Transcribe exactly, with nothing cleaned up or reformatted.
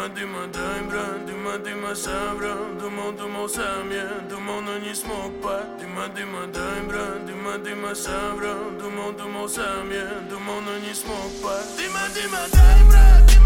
Дыма, дыма, дай, брат, дыма, дыма, собрал. Думал, думал сам я, думал, но не смог по. Дыма, дыма, дай, брат, дыма, дыма, собрал. Думал, думал сам я, думал, но не смог по. Дыма, дыма, дай, брат.